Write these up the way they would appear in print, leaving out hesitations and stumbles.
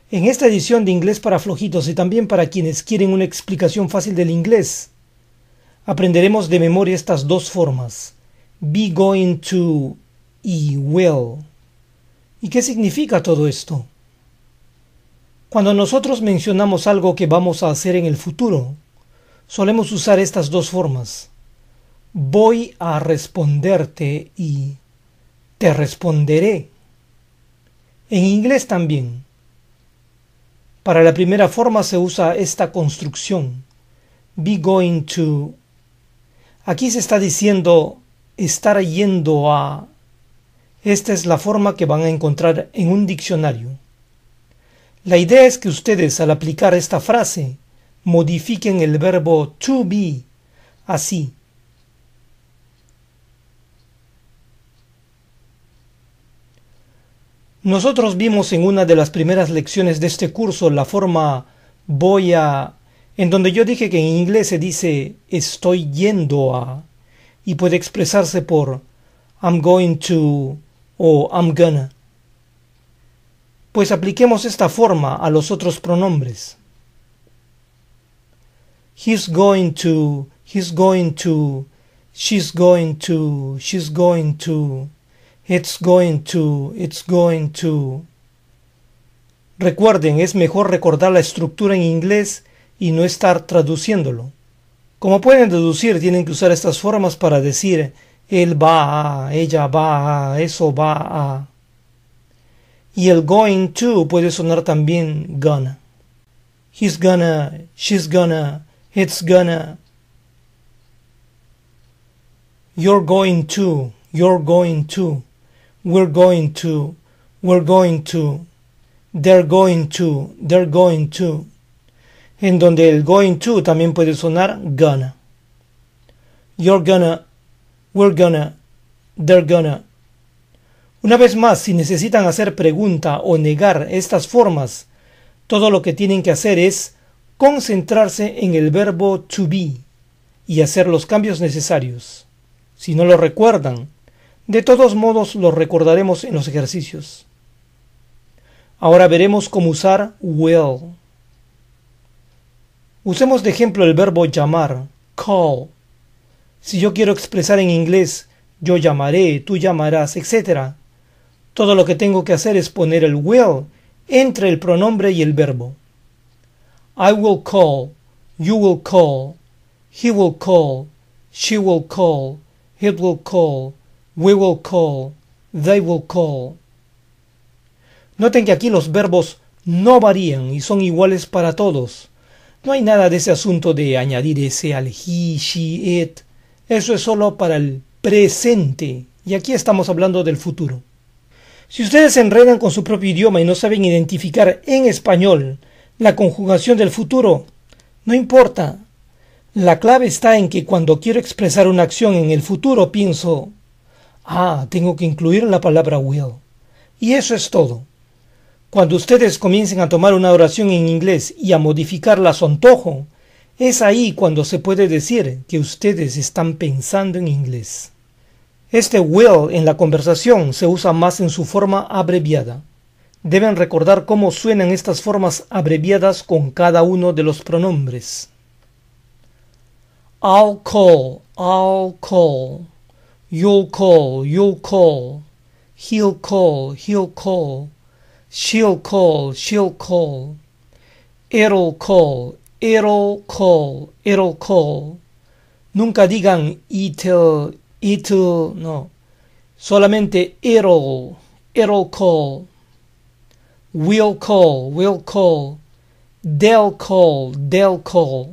En esta edición de Inglés para Flojitos y también para quienes quieren una explicación fácil del inglés, aprenderemos de memoria estas dos formas, be going to y will. ¿Y qué significa todo esto? Cuando nosotros mencionamos algo que vamos a hacer en el futuro, solemos usar estas dos formas. Voy a responderte y te responderé. En inglés también. Para la primera forma se usa esta construcción, be going to. Aquí se está diciendo estar yendo a. Esta es la forma que van a encontrar en un diccionario. La idea es que ustedes al aplicar esta frase modifiquen el verbo to be así. Nosotros vimos en una de las primeras lecciones de este curso la forma voy a, en donde yo dije que en inglés se dice estoy yendo a, y puede expresarse por I'm going to o I'm gonna. Pues apliquemos esta forma a los otros pronombres. He's going to, she's going to, it's going to. Recuerden, es mejor recordar la estructura en inglés y no estar traduciéndolo. Como pueden deducir, tienen que usar estas formas para decir él va a, ella va a, eso va a. Y el going to puede sonar también gonna. He's gonna, she's gonna, it's gonna. You're going to, we're going to, they're going to. En donde el going to también puede sonar gonna. You're gonna, we're gonna, they're gonna. Una vez más, si necesitan hacer pregunta o negar estas formas, todo lo que tienen que hacer es concentrarse en el verbo to be y hacer los cambios necesarios. Si no lo recuerdan, de todos modos lo recordaremos en los ejercicios. Ahora veremos cómo usar will. Usemos de ejemplo el verbo llamar, call. Si yo quiero expresar en inglés yo llamaré, tú llamarás, etc., todo lo que tengo que hacer es poner el will entre el pronombre y el verbo. I will call, you will call, he will call, she will call, it will call, we will call, they will call. Noten que aquí los verbos no varían y son iguales para todos. No hay nada de ese asunto de añadir ese al he, she, it. Eso es solo para el presente y aquí estamos hablando del futuro. Si ustedes se enredan con su propio idioma y no saben identificar en español la conjugación del futuro, no importa. La clave está en que cuando quiero expresar una acción en el futuro pienso, tengo que incluir la palabra will. Y eso es todo. Cuando ustedes comiencen a tomar una oración en inglés y a modificarla a su antojo, es ahí cuando se puede decir que ustedes están pensando en inglés. Este will en la conversación se usa más en su forma abreviada. Deben recordar cómo suenan estas formas abreviadas con cada uno de los pronombres. I'll call, you'll call, he'll call, she'll call, it'll call. Nunca digan it'll, no. Solamente it'll call. We'll call. They'll call.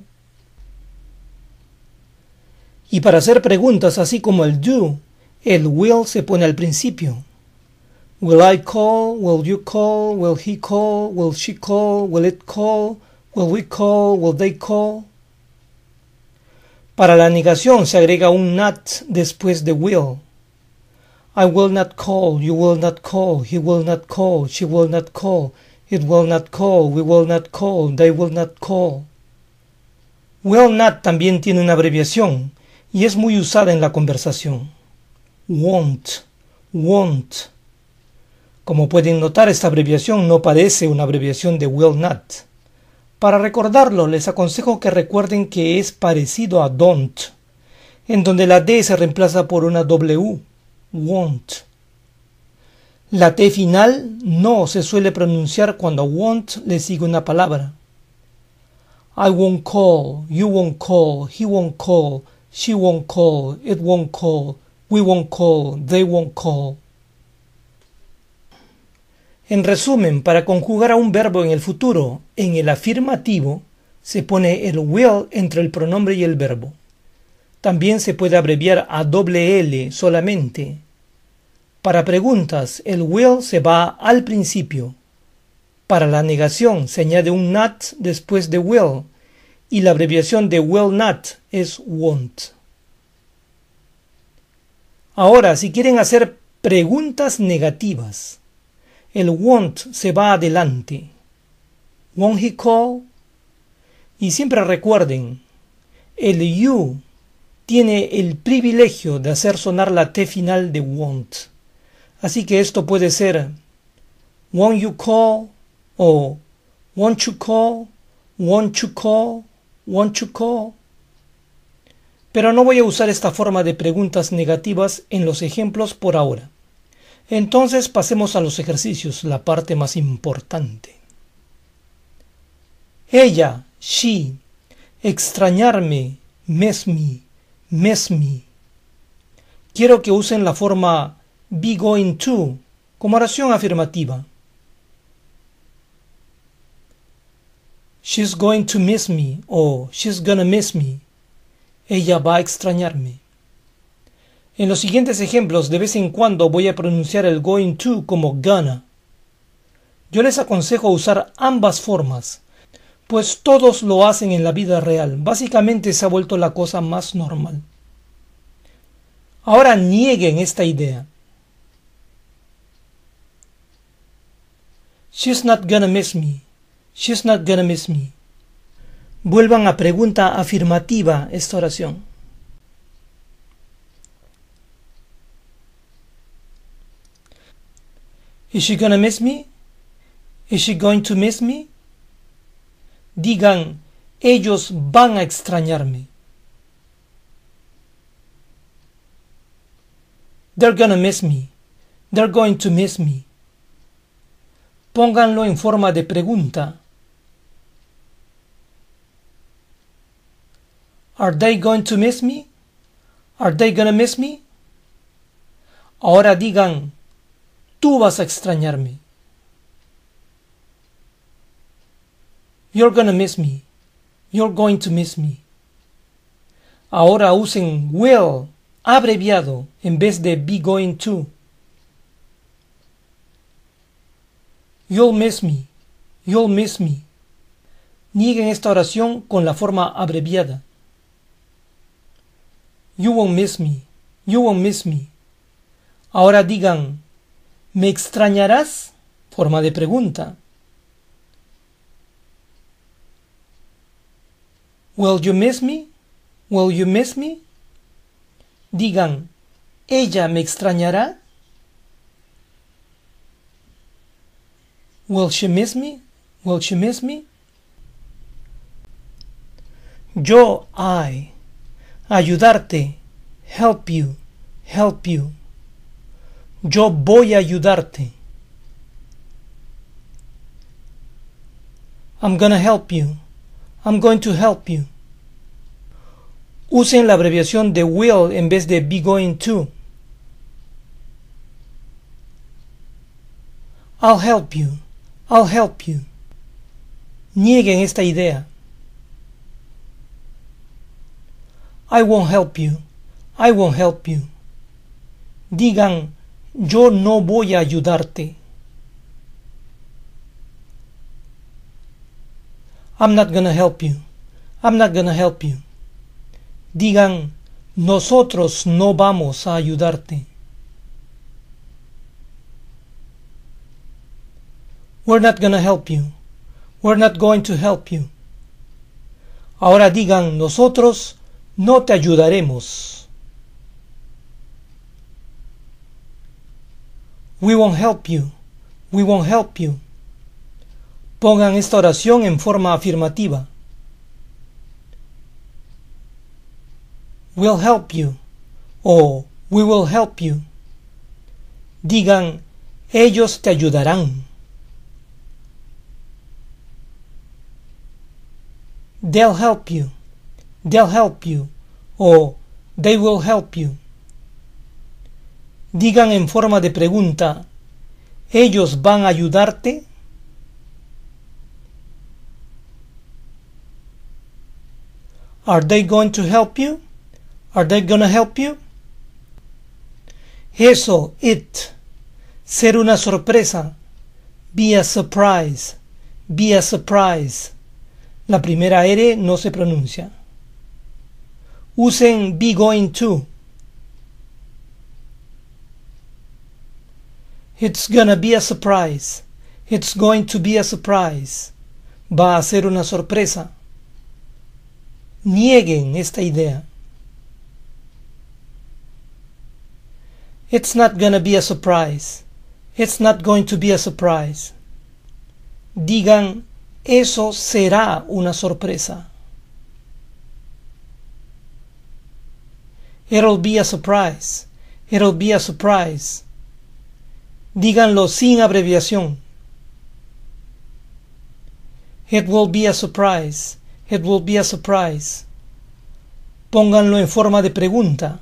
Y para hacer preguntas así como el do, el will se pone al principio. Will I call? Will you call? Will he call? Will she call? Will it call? Will we call? Will they call? Para la negación se agrega un not después de will. I will not call, you will not call, he will not call, she will not call, it will not call, we will not call, they will not call. Will not también tiene una abreviación y es muy usada en la conversación. Won't. Como pueden notar, esta abreviación no parece una abreviación de will not. Para recordarlo, les aconsejo que recuerden que es parecido a don't, en donde la D se reemplaza por una W, won't. La T final no se suele pronunciar cuando a won't le sigue una palabra. I won't call, you won't call, he won't call, she won't call, it won't call, we won't call, they won't call. En resumen, para conjugar a un verbo en el futuro, en el afirmativo, se pone el will entre el pronombre y el verbo. También se puede abreviar a doble L solamente. Para preguntas, el will se va al principio. Para la negación se añade un not después de will, y la abreviación de will not es won't. Ahora, si quieren hacer preguntas negativas, el won't se va adelante. Won't he call? Y siempre recuerden, el you tiene el privilegio de hacer sonar la T final de won't. Así que esto puede ser won't you call o won't you call, won't you call, won't you call. Pero no voy a usar esta forma de preguntas negativas en los ejemplos por ahora. Entonces pasemos a los ejercicios, la parte más importante. Ella, she, extrañarme, miss me, miss me. Quiero que usen la forma be going to como oración afirmativa. She's going to miss me o she's gonna miss me. Ella va a extrañarme. En los siguientes ejemplos, de vez en cuando voy a pronunciar el going to como gonna. Yo les aconsejo usar ambas formas, pues todos lo hacen en la vida real. Básicamente se ha vuelto la cosa más normal. Ahora nieguen esta idea. She's not gonna miss me. She's not gonna miss me. Vuelvan a pregunta afirmativa esta oración. Is she gonna miss me? Is she going to miss me? Digan, ellos van a extrañarme. They're gonna miss me. They're going to miss me. Pónganlo en forma de pregunta. Are they going to miss me? Are they gonna miss me? Ahora digan, tú vas a extrañarme. You're gonna miss me. You're going to miss me. Ahora usen will abreviado en vez de be going to. You'll miss me. You'll miss me. Nieguen esta oración con la forma abreviada. You won't miss me. You won't miss me. Ahora digan, ¿me extrañarás? Forma de pregunta. Will you miss me? Will you miss me? Digan, ¿ella me extrañará? Will she miss me? Will she miss me? Yo, I. Ayudarte. Help you. Help you. Yo voy a ayudarte. I'm gonna help you. I'm going to help you. Usen la abreviación de will en vez de be going to. I'll help you. I'll help you. Nieguen esta idea. I won't help you. I won't help you. Digan, yo no voy a ayudarte. I'm not gonna help you. I'm not gonna help you. Digan, nosotros no vamos a ayudarte. We're not gonna help you. We're not going to help you. Ahora digan, nosotros no te ayudaremos. We won't help you. We won't help you. Pongan esta oración en forma afirmativa. We'll help you o we will help you. Digan, ellos te ayudarán. They'll help you. They'll help you o they will help you. Digan en forma de pregunta, ¿ellos van a ayudarte? Are they going to help you? Are they gonna help you? Eso, it. Ser una sorpresa. Be a surprise. Be a surprise. La primera R no se pronuncia. Usen be going to. It's gonna be a surprise. It's going to be a surprise. Va a ser una sorpresa. Nieguen esta idea. It's not gonna be a surprise. It's not going to be a surprise. Digan, eso será una sorpresa. It'll be a surprise. It'll be a surprise. Díganlo sin abreviación. It will be a surprise. It will be a surprise. Pónganlo en forma de pregunta.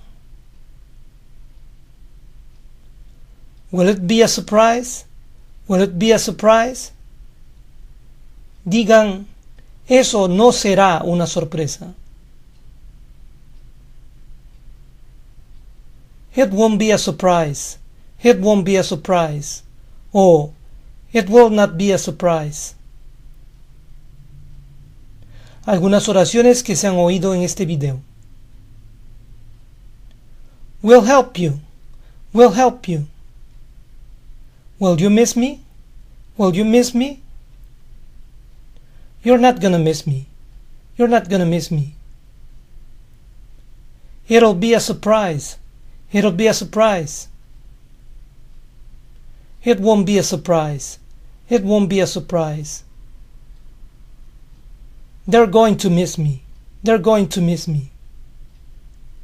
Will it be a surprise? Will it be a surprise? Digan, eso no será una sorpresa. It won't be a surprise. It won't be a surprise. O, it will not be a surprise. Algunas oraciones que se han oído en este video. We'll help you. We'll help you. Will you miss me? Will you miss me? You're not gonna miss me. You're not gonna miss me. It'll be a surprise. It'll be a surprise. It won't be a surprise. It won't be a surprise. They're going to miss me. They're going to miss me.